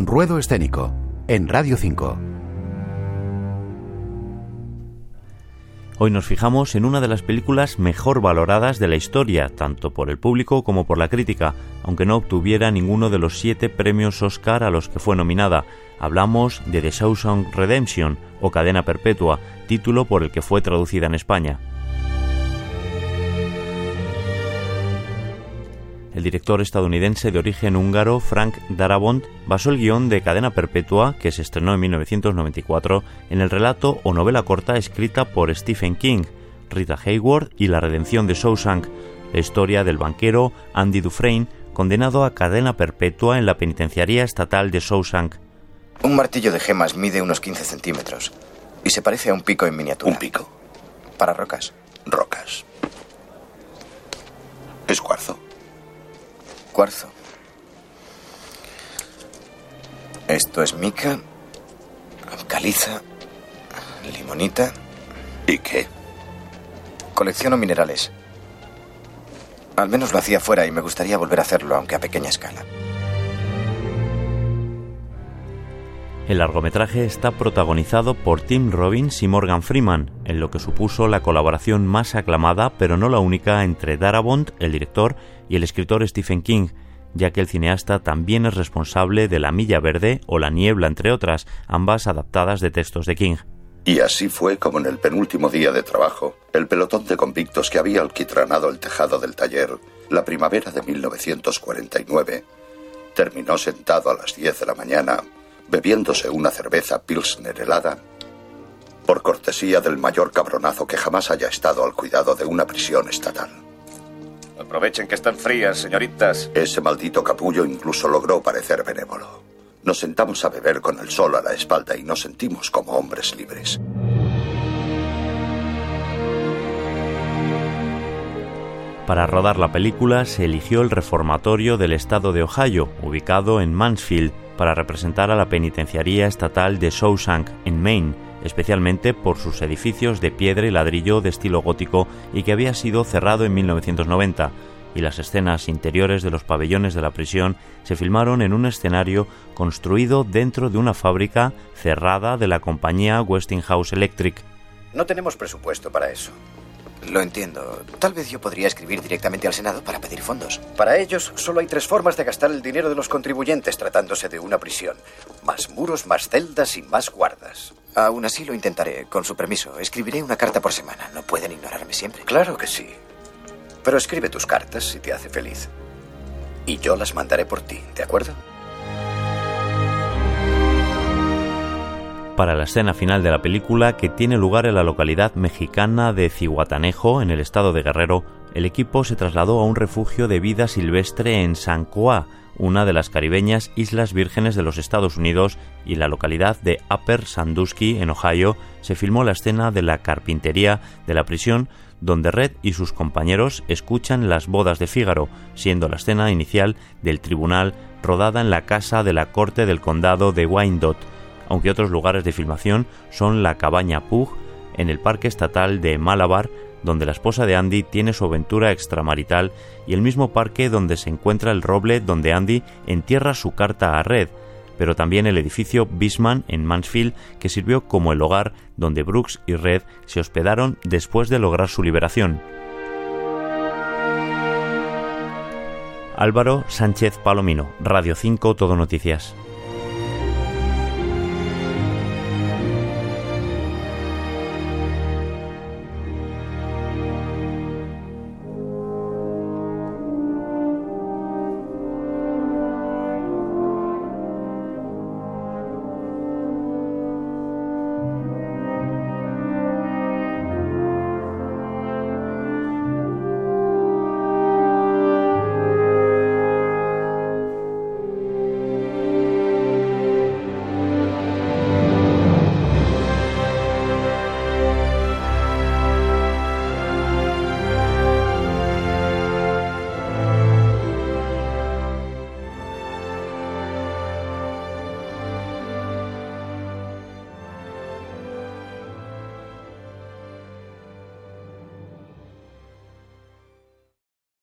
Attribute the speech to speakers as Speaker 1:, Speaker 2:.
Speaker 1: Ruedo escénico, en Radio 5.
Speaker 2: Hoy nos fijamos en una de las películas mejor valoradas de la historia, tanto por el público como por la crítica, aunque no obtuviera ninguno de los 7 premios Oscar a los que fue nominada. Hablamos de The Shawshank Redemption, o Cadena Perpetua, título por el que fue traducida en España. El director estadounidense de origen húngaro Frank Darabont basó el guión de Cadena Perpetua, que se estrenó en 1994, en el relato o novela corta escrita por Stephen King, Rita Hayworth y La redención de Shawshank, la historia del banquero Andy Dufresne, condenado a cadena perpetua en la penitenciaría estatal de Shawshank.
Speaker 3: Un martillo de gemas mide unos 15 centímetros y se parece a un pico en miniatura.
Speaker 4: ¿Un pico?
Speaker 3: Para rocas.
Speaker 4: Rocas. ¿Es cuarzo?
Speaker 3: Cuarzo. Esto es mica, caliza, limonita.
Speaker 4: ¿Y qué?
Speaker 3: Colecciono minerales. Al menos lo hacía fuera y me gustaría volver a hacerlo, aunque a pequeña escala.
Speaker 2: El largometraje está protagonizado por Tim Robbins y Morgan Freeman, en lo que supuso la colaboración más aclamada, pero no la única, entre Darabont, el director, y el escritor Stephen King, ya que el cineasta también es responsable de La milla verde o La niebla, entre otras, ambas adaptadas de textos de King.
Speaker 4: Y así fue como en el penúltimo día de trabajo, el pelotón de convictos que había alquitranado el tejado del taller la primavera de 1949 terminó sentado a las 10 de la mañana bebiéndose una cerveza Pilsner helada por cortesía del mayor cabronazo que jamás haya estado al cuidado de una prisión estatal.
Speaker 5: Aprovechen que están frías, señoritas.
Speaker 4: Ese maldito capullo incluso logró parecer benévolo. Nos sentamos a beber con el sol a la espalda y nos sentimos como hombres libres.
Speaker 2: Para rodar la película se eligió el reformatorio del estado de Ohio, ubicado en Mansfield, para representar a la penitenciaría estatal de Shawshank, en Maine, especialmente por sus edificios de piedra y ladrillo de estilo gótico y que había sido cerrado en 1990, y las escenas interiores de los pabellones de la prisión se filmaron en un escenario construido dentro de una fábrica cerrada de la compañía Westinghouse Electric.
Speaker 5: No tenemos presupuesto para eso.
Speaker 3: Lo entiendo. Tal vez yo podría escribir directamente al Senado para pedir fondos.
Speaker 5: Para ellos solo hay 3 formas de gastar el dinero de los contribuyentes tratándose de una prisión. Más muros, más celdas y más guardas.
Speaker 3: Aún así lo intentaré. Con su permiso, escribiré una carta por semana. No pueden ignorarme siempre.
Speaker 5: Claro que sí. Pero escribe tus cartas si te hace feliz. Y yo las mandaré por ti, ¿de acuerdo?
Speaker 2: Para la escena final de la película, que tiene lugar en la localidad mexicana de Zihuatanejo, en el estado de Guerrero, el equipo se trasladó a un refugio de vida silvestre en San Croix, una de las caribeñas Islas Vírgenes de los Estados Unidos, y en la localidad de Upper Sandusky, en Ohio, se filmó la escena de la carpintería de la prisión, donde Red y sus compañeros escuchan las bodas de Fígaro, siendo la escena inicial del tribunal rodada en la casa de la corte del condado de Wyandotte, aunque otros lugares de filmación son la cabaña Pug, en el parque estatal de Malabar, donde la esposa de Andy tiene su aventura extramarital, y el mismo parque donde se encuentra el roble donde Andy entierra su carta a Red, pero también el edificio Bisman en Mansfield, que sirvió como el hogar donde Brooks y Red se hospedaron después de lograr su liberación. Álvaro Sánchez Palomino, Radio 5 Todo Noticias.